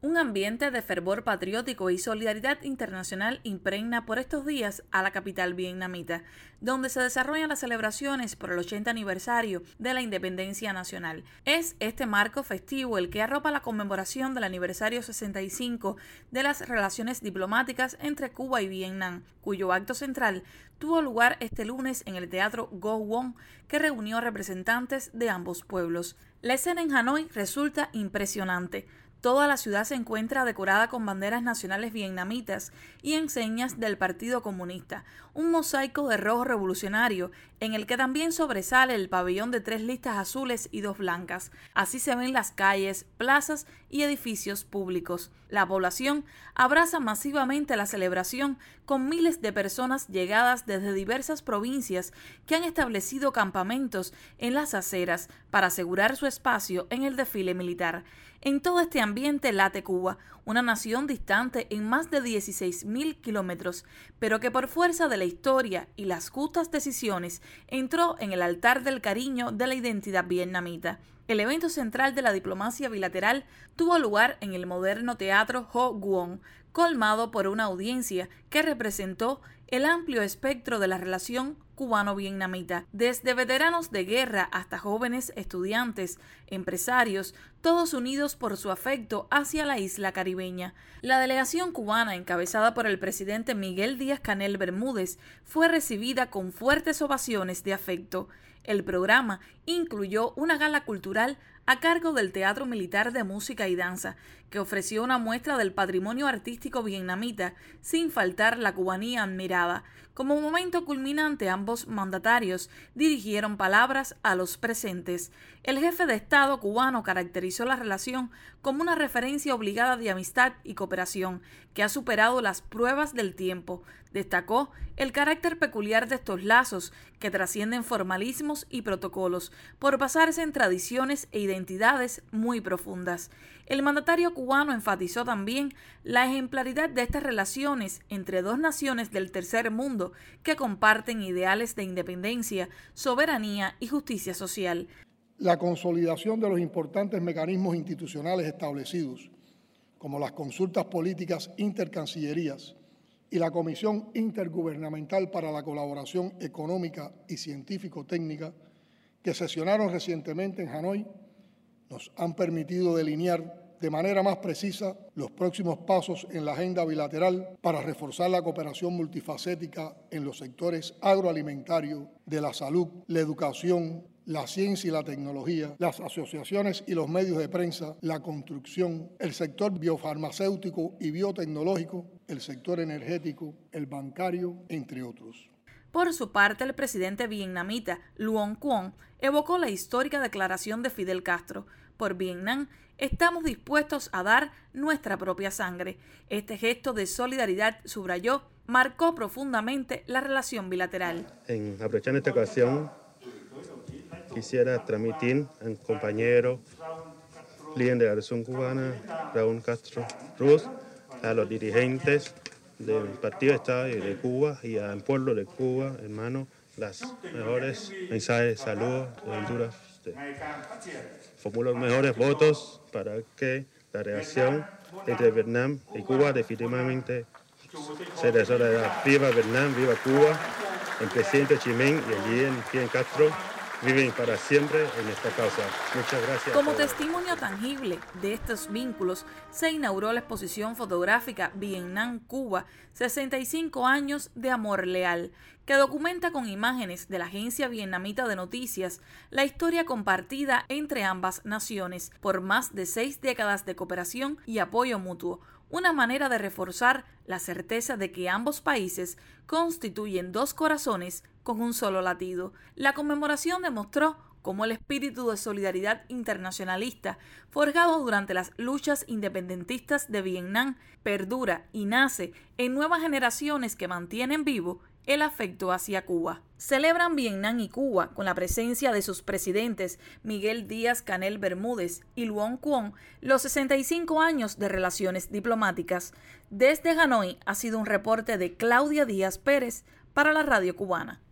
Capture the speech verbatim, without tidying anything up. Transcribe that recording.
Un ambiente de fervor patriótico y solidaridad internacional impregna por estos días a la capital vietnamita, donde se desarrollan las celebraciones por el ochenta aniversario de la independencia nacional. Es este marco festivo el que arropa la conmemoración del aniversario sesenta y cinco de las relaciones diplomáticas entre Cuba y Vietnam, cuyo acto central tuvo lugar este lunes en el Teatro Go Won, que reunió representantes de ambos pueblos. La escena en Hanoi resulta impresionante. Toda la ciudad se encuentra decorada con banderas nacionales vietnamitas y enseñas del Partido Comunista, un mosaico de rojo revolucionario en el que también sobresale el pabellón de tres listas azules y dos blancas. Así se ven las calles, plazas y edificios públicos. La población abraza masivamente la celebración con miles de personas llegadas desde diversas provincias que han establecido campamentos en las aceras para asegurar su espacio en el desfile militar. En todo este ambiente late Cuba, una nación distante en más de dieciséis mil kilómetros, pero que por fuerza de la historia y las justas decisiones entró en el altar del cariño de la identidad vietnamita. El evento central de la diplomacia bilateral tuvo lugar en el moderno Teatro Ho Won, colmado por una audiencia que representó el amplio espectro de la relación cubano-vietnamita, desde veteranos de guerra hasta jóvenes estudiantes, empresarios, todos unidos por su afecto hacia la isla caribeña. La delegación cubana, encabezada por el presidente Miguel Díaz-Canel Bermúdez, fue recibida con fuertes ovaciones de afecto. El programa incluyó una gala cultural a cargo del Teatro Militar de Música y Danza, que ofreció una muestra del patrimonio artístico vietnamita, sin faltar la cubanía admirada. Como momento culminante, ambos mandatarios dirigieron palabras a los presentes. El jefe de Estado cubano caracterizó la relación como una referencia obligada de amistad y cooperación, que ha superado las pruebas del tiempo. Destacó el carácter peculiar de estos lazos, que trascienden formalismos y protocolos, por basarse en tradiciones e identidades muy profundas. El mandatario cubano enfatizó también la ejemplaridad de estas relaciones entre dos naciones del tercer mundo que comparten ideales de independencia, soberanía y justicia social. La consolidación de los importantes mecanismos institucionales establecidos, como las consultas políticas intercancillerías y la Comisión Intergubernamental para la Colaboración Económica y Científico-Técnica, que sesionaron recientemente en Hanoi, nos han permitido delinear de manera más precisa los próximos pasos en la agenda bilateral para reforzar la cooperación multifacética en los sectores agroalimentario, de la salud, la educación, la ciencia y la tecnología, las asociaciones y los medios de prensa, la construcción, el sector biofarmacéutico y biotecnológico, el sector energético, el bancario, entre otros. Por su parte, el presidente vietnamita Luong Quon evocó la histórica declaración de Fidel Castro: por Vietnam estamos dispuestos a dar nuestra propia sangre. Este gesto de solidaridad, subrayó, marcó profundamente la relación bilateral. En aprovechando esta ocasión, quisiera transmitir al compañero líder de la Revolución Cubana, Raúl Castro Ruz, a los dirigentes del Partido de Estado de Cuba y al pueblo de Cuba, hermano, las mejores mensajes de salud, de Honduras. Formulo los mejores votos para que la relación entre Vietnam y Cuba definitivamente se desarrolle. Viva Vietnam, viva Cuba. El presidente Ho Chi Minh y el líder Fidel Castro viven para siempre en esta causa. Muchas gracias. Como testimonio tangible de estos vínculos, se inauguró la exposición fotográfica Vietnam-Cuba, sesenta y cinco años de amor leal, que documenta con imágenes de la agencia vietnamita de noticias la historia compartida entre ambas naciones por más de seis décadas de cooperación y apoyo mutuo, una manera de reforzar la certeza de que ambos países constituyen dos corazones con un solo latido. La conmemoración demostró cómo el espíritu de solidaridad internacionalista, forjado durante las luchas independentistas de Vietnam, perdura y nace en nuevas generaciones que mantienen vivo el afecto hacia Cuba. Celebran Vietnam y Cuba con la presencia de sus presidentes Miguel Díaz-Canel Bermúdez y Luong Quon los sesenta y cinco años de relaciones diplomáticas. Desde Hanoi ha sido un reporte de Claudia Díaz Pérez para la Radio Cubana.